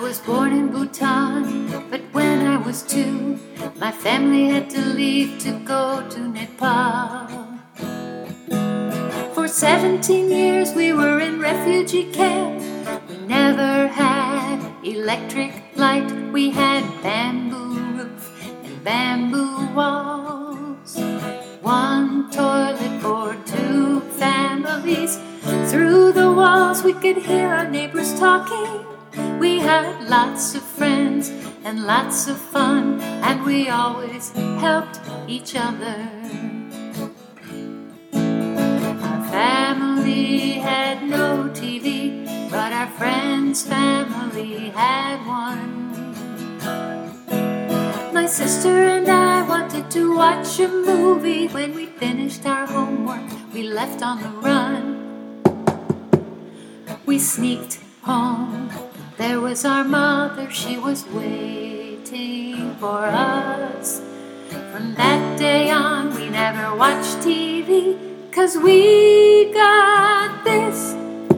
was born in Bhutan, but when I was 2, my family had to leave to go to Nepal. For 17 years we were in refugee camp. We never had electric light. We had bamboo roof and bamboo walls. 1 toilet for 2 families. Through the walls we could hear our neighbors talking. We had lots of friends and lots of fun, and we always helped each other. Our family had no TV, but our friend's family had one. My sister and I wanted to watch a movie. When we finished our homework, we left on the run. We sneaked home. There was our mother, she was waiting for us. From that day on, we never watched TV, 'cause we got this.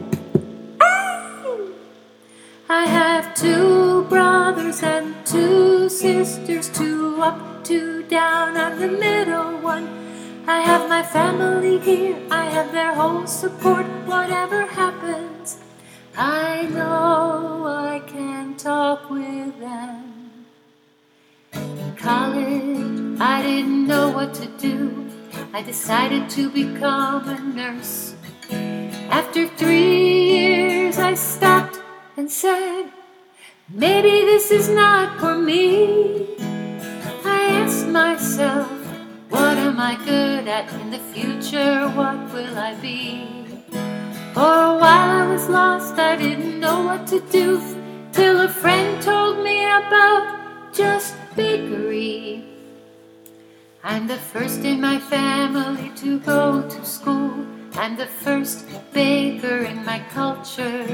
I have 2 brothers and 2 sisters, 2 up, 2 down, I'm the middle one. I have my family here, I have their whole support. Whatever happens, I know I can talk with them. In college, I didn't know what to do. I decided to become a nurse. After 3 years, I stopped and said, maybe this is not for me. I asked myself, what am I good at in the future? What will I be? For a while I was lost, I didn't know what to do, till a friend told me about Just Bakery. I'm the first in my family to go to school. I'm the first baker in my culture.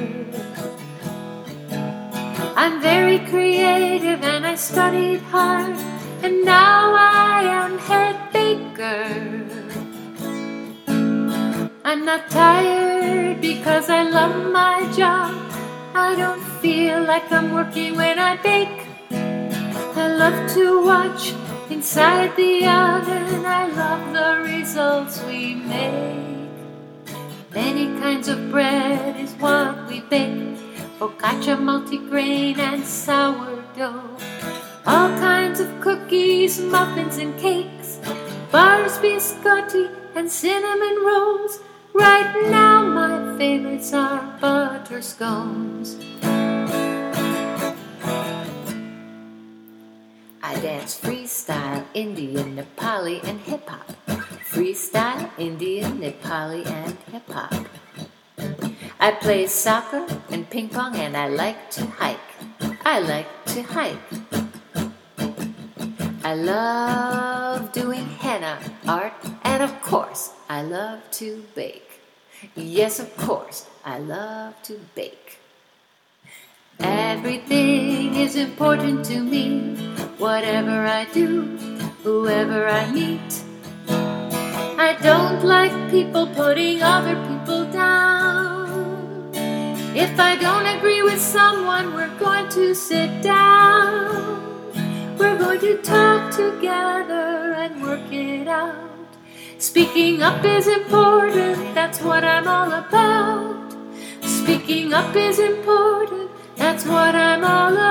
I'm very creative and I studied hard, and now I am head baker. I'm not tired because I love my job. I don't feel like I'm working when I bake. I love to watch inside the oven. I love the results we make. Many kinds of bread is what we bake. Focaccia, multigrain, and sourdough. All kinds of cookies, muffins, and cakes. Bars, biscotti, and cinnamon rolls. Right now my favorites are butter scones. I dance freestyle, Indian, Nepali, and hip-hop. Freestyle, Indian, Nepali, and hip-hop. I play soccer and ping pong, and I like to hike. I like to hike. I love doing henna art, and of course, I love to bake. Yes, of course, I love to bake. Everything is important to me. Whatever I do, whoever I meet. I don't like people putting other people down. If I don't agree with someone, we're going to sit down. We're going to talk together and work it out. Speaking up is important, that's what I'm all about. Speaking up is important, that's what I'm all about.